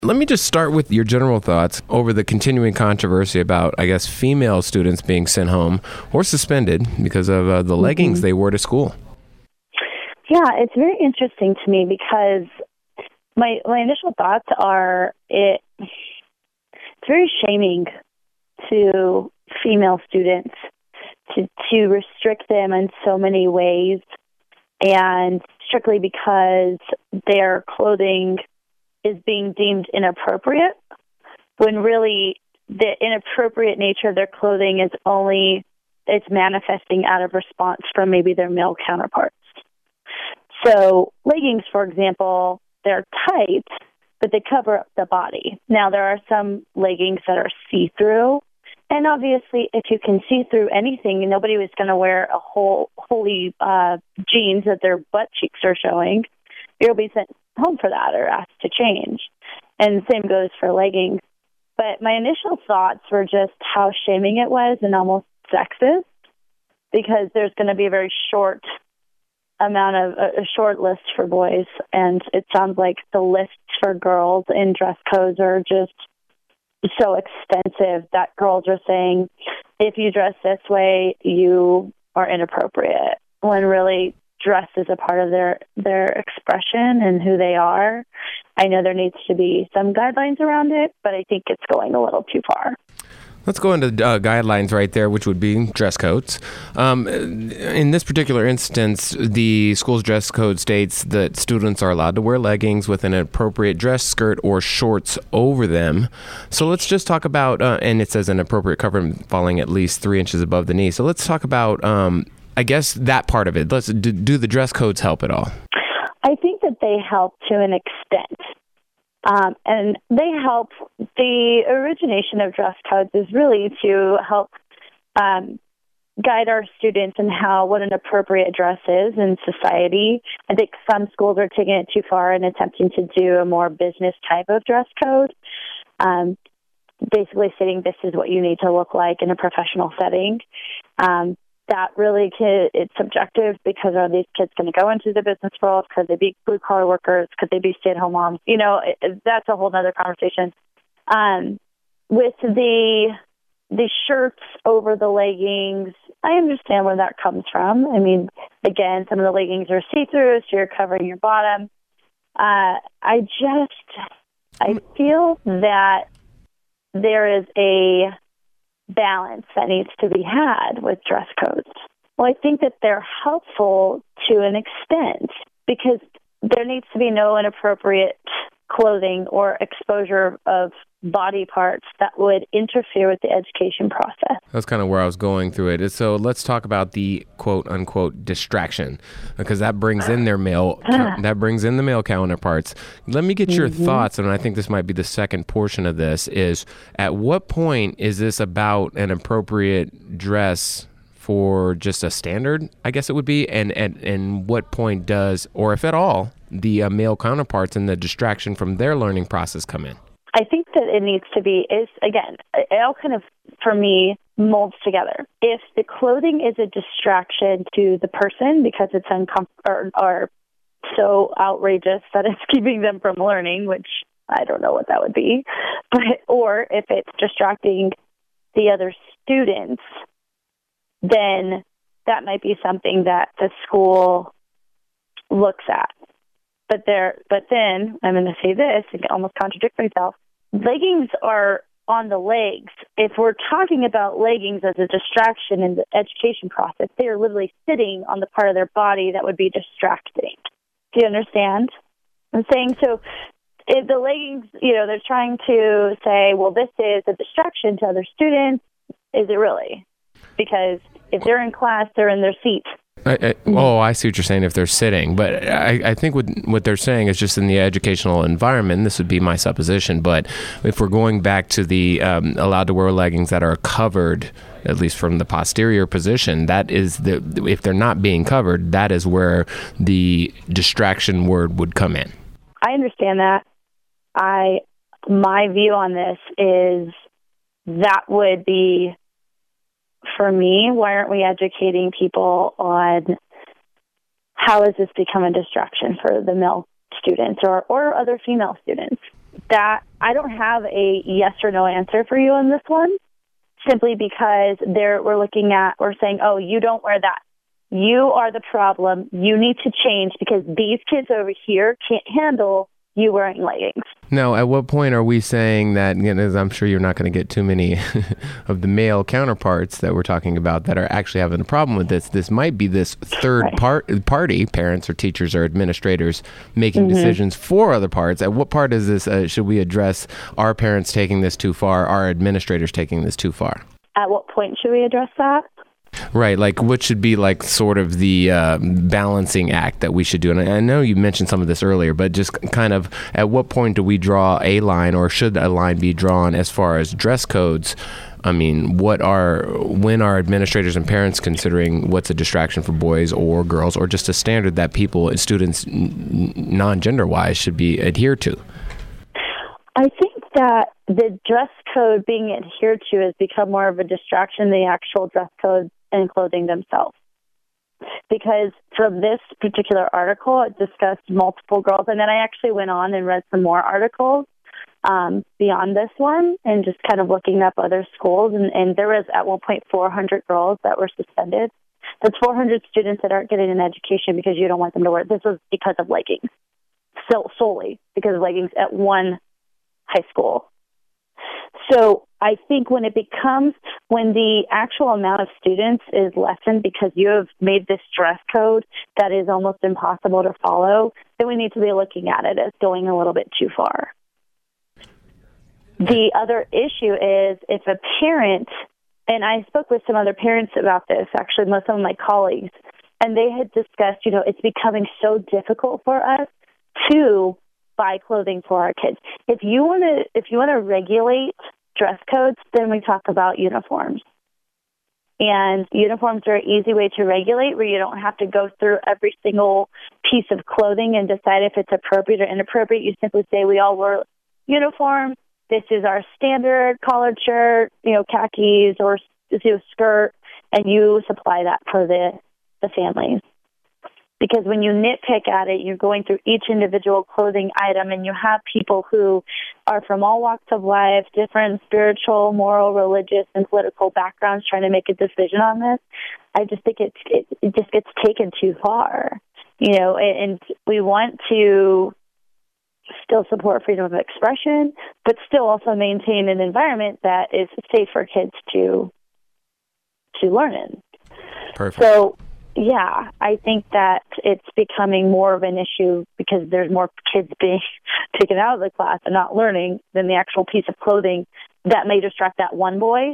Let me just start with your general thoughts over the continuing controversy about, I guess, female students being sent home or suspended because of the leggings they wore to school. Yeah, it's very interesting to me because my initial thoughts are it's very shaming to female students to restrict them in so many ways, and strictly because their clothing is being deemed inappropriate, when really the inappropriate nature of their clothing is it's manifesting out of response from maybe their male counterparts. So leggings, for example, they're tight, but they cover up the body. Now, there are some leggings that are see-through, and obviously, if you can see through anything, nobody was going to wear a wholly jeans that their butt cheeks are showing. You'll be sent home for that or asked to change. And the same goes for leggings. But my initial thoughts were just how shaming it was and almost sexist, because there's going to be a very short a short list for boys, and it sounds like the lists for girls in dress codes are just so extensive that girls are saying, if you dress this way, you are inappropriate, when really dress is a part of their expression and who they are. I know there needs to be some guidelines around it, but I think it's going a little too far. Let's go into guidelines right there, which would be dress codes. In this particular instance, the school's dress code states that students are allowed to wear leggings with an appropriate dress skirt or shorts over them. So let's just talk about, and it says an appropriate cover falling at least 3 inches above the knee. So let's talk about, I guess, that part of it. Do the dress codes help at all? I think that they help to an extent. And they help. The origination of dress codes is really to help guide our students in what an appropriate dress is in society. I think some schools are taking it too far and attempting to do a more business type of dress code, basically stating this is what you need to look like in a professional setting. That really it's subjective, because are these kids going to go into the business world? Could they be blue-collar workers? Could they be stay-at-home moms? That's a whole other conversation. With the shirts over the leggings, I understand where that comes from. I mean, again, some of the leggings are see-through, so you're covering your bottom. I feel that there is a balance that needs to be had with dress codes. Well, I think that they're helpful to an extent, because there needs to be no inappropriate clothing or exposure of body parts that would interfere with the education process. That's kind of where I was going through it. So let's talk about the quote-unquote distraction, because that brings in the male counterparts. Let me get your thoughts, and I think this might be the second portion of this, is at what point is this about an appropriate dress for just a standard, I guess it would be, and what point does, or if at all, the male counterparts and the distraction from their learning process come in? I think that it needs to be, again, it all kind of, for me, molds together. If the clothing is a distraction to the person because it's uncomfortable or so outrageous that it's keeping them from learning, which I don't know what that would be, or if it's distracting the other students, then that might be something that the school looks at. But then I'm going to say this and almost contradict myself. Leggings are on the legs. If we're talking about leggings as a distraction in the education process, they are literally sitting on the part of their body that would be distracting. Do you understand? I'm saying, so if the leggings, they're trying to say, well, this is a distraction to other students. Is it really? Because if they're in class, they're in their seat. I see what you're saying if they're sitting, but I think what they're saying is just in the educational environment, this would be my supposition, but if we're going back to the allowed to wear leggings that are covered, at least from the posterior position, that is if they're not being covered, that is where the distraction word would come in. I understand that. My view on this is that would be, for me, why aren't we educating people on how has this become a distraction for the male students or other female students? that I don't have a yes or no answer for you on this one, simply because we're saying, oh, you don't wear that. You are the problem. You need to change because these kids over here can't handle you wearing leggings. Now, at what point are we saying that, as I'm sure you're not going to get too many of the male counterparts that we're talking about that are actually having a problem with this? This might be this third party, parents or teachers or administrators making decisions for other parts. At what part is this, should we address our parents taking this too far, our administrators taking this too far? At what point should we address that? Right, like what should be like sort of the balancing act that we should do? And I know you mentioned some of this earlier, but just kind of at what point do we draw a line, or should a line be drawn as far as dress codes? I mean, when are administrators and parents considering what's a distraction for boys or girls, or just a standard that students non-gender wise should be adhered to? I think that the dress code being adhered to has become more of a distraction than the actual dress code and clothing themselves. Because from this particular article, it discussed multiple girls, and then I actually went on and read some more articles beyond this one, and just kind of looking up other schools, and there was at one point 400 girls that were suspended. That's 400 students that aren't getting an education because you don't want them to wear. This was because of leggings, solely because of leggings at one high school. So I think when the actual amount of students is lessened because you have made this dress code that is almost impossible to follow, then we need to be looking at it as going a little bit too far. The other issue is if a parent, and I spoke with some other parents about this, actually, some of my colleagues, and they had discussed, it's becoming so difficult for us to buy clothing for our kids. If you want to regulate dress codes, then we talk about uniforms. And uniforms are an easy way to regulate, where you don't have to go through every single piece of clothing and decide if it's appropriate or inappropriate. You simply say, we all wear uniforms. This is our standard collared shirt, khakis or skirt, and you supply that for the families. Because when you nitpick at it, you're going through each individual clothing item, and you have people who are from all walks of life, different spiritual, moral, religious, and political backgrounds trying to make a decision on this. I just think it just gets taken too far, and we want to still support freedom of expression, but still also maintain an environment that is safe for kids to learn in. Perfect. So, yeah, I think that it's becoming more of an issue because there's more kids being taken out of the class and not learning than the actual piece of clothing that may distract that one boy.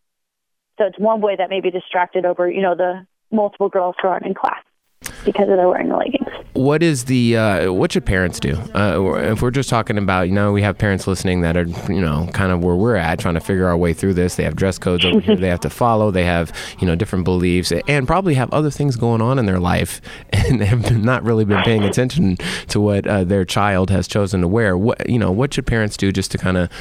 So it's one boy that may be distracted over, the multiple girls who aren't in class because they're wearing the leggings. What should parents do? If we're just talking about, we have parents listening that are, kind of where we're at, trying to figure our way through this. They have dress codes over here they have to follow. They have, different beliefs and probably have other things going on in their life and have not really been paying attention to what their child has chosen to wear. What should parents do just to kind of,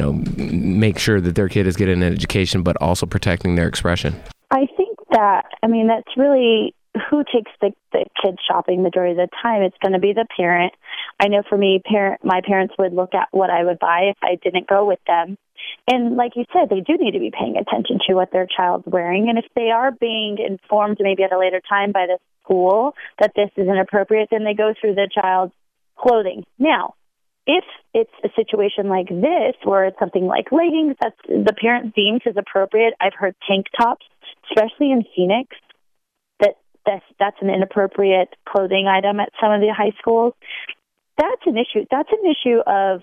make sure that their kid is getting an education, but also protecting their expression? I think that's really who takes the kids shopping majority of the time. It's going to be the parent. I know for me, my parents would look at what I would buy if I didn't go with them. And like you said, they do need to be paying attention to what their child's wearing. And if they are being informed maybe at a later time by the school that this is inappropriate, then they go through the child's clothing. Now, if it's a situation like this, where it's something like leggings that's the parent deems as appropriate, I've heard tank tops, especially in Phoenix, that's an inappropriate clothing item at some of the high schools. That's an issue. That's an issue of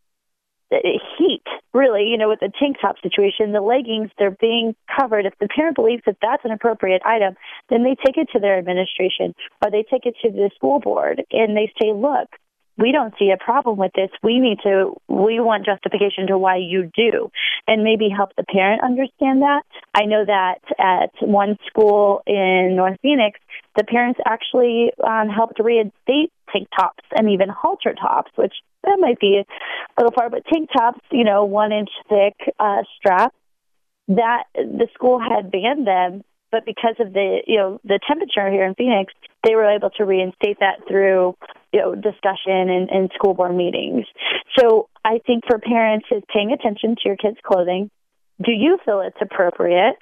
heat, really, with the tank top situation. The leggings, they're being covered. If the parent believes that that's an appropriate item, then they take it to their administration or they take it to the school board and they say, look, we don't see a problem with this. We want justification to why you do, and maybe help the parent understand that. I know that at one school in North Phoenix, the parents actually helped reinstate tank tops and even halter tops, which that might be a little far, but tank tops, 1 inch thick strap, that the school had banned them. But because of the temperature here in Phoenix, they were able to reinstate that through, discussion and school board meetings. So I think for parents is paying attention to your kids' clothing. Do you feel it's appropriate?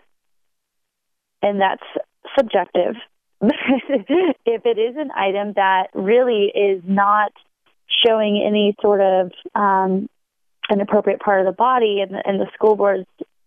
And that's subjective. If it is an item that really is not showing any sort of an appropriate part of the body, and the school board's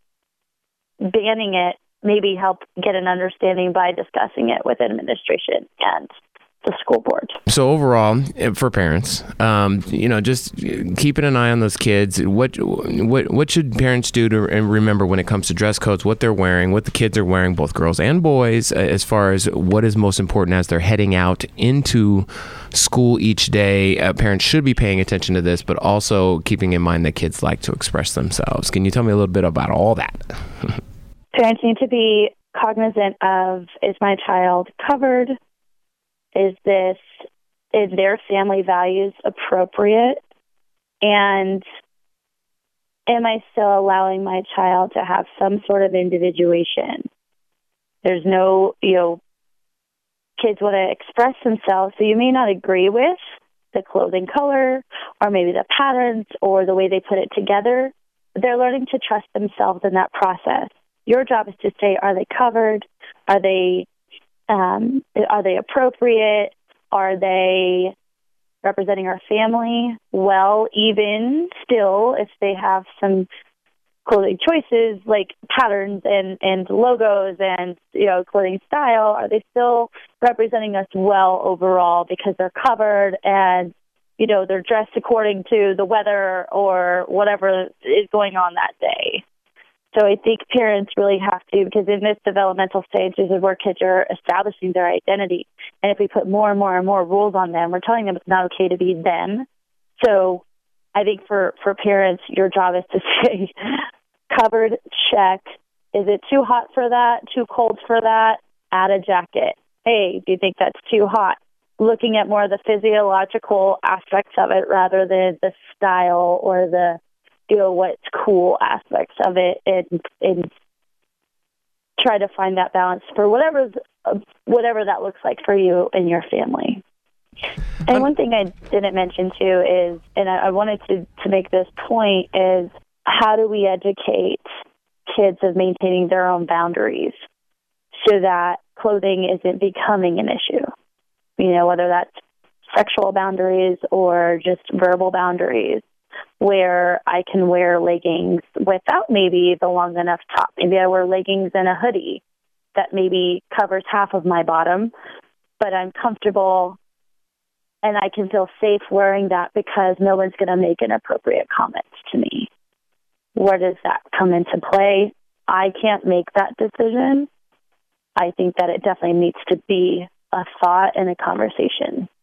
banning it, maybe help get an understanding by discussing it with administration and the school board. So overall, for parents, just keeping an eye on those kids. What should parents do to remember when it comes to dress codes, what they're wearing, what the kids are wearing, both girls and boys, as far as what is most important as they're heading out into school each day? Parents should be paying attention to this, but also keeping in mind that kids like to express themselves. Can you tell me a little bit about all that? Parents need to be cognizant of, is my child covered? Is their family values appropriate? And am I still allowing my child to have some sort of individuation? There's no, kids want to express themselves, so you may not agree with the clothing color or maybe the patterns or the way they put it together. They're learning to trust themselves in that process. Your job is to say, are they covered? Are they appropriate? Are they representing our family well? Even still, if they have some clothing choices like patterns and logos and clothing style, are they still representing us well overall because they're covered and they're dressed according to the weather or whatever is going on that day? So I think parents really have to, because in this developmental stage, this is where kids are establishing their identity. And if we put more and more and more rules on them, we're telling them it's not okay to be them. So I think for parents, your job is to say, covered, check. Is it too hot for that? Too cold for that? Add a jacket. Hey, do you think that's too hot? Looking at more of the physiological aspects of it rather than the style or the what's cool aspects of it, and try to find that balance for whatever that looks like for you and your family. And one thing I didn't mention too is, and I wanted to make this point, is how do we educate kids of maintaining their own boundaries so that clothing isn't becoming an issue? Whether that's sexual boundaries or just verbal boundaries, where I can wear leggings without maybe the long enough top. Maybe I wear leggings and a hoodie that maybe covers half of my bottom, but I'm comfortable and I can feel safe wearing that because no one's going to make inappropriate comments to me. Where does that come into play? I can't make that decision. I think that it definitely needs to be a thought and a conversation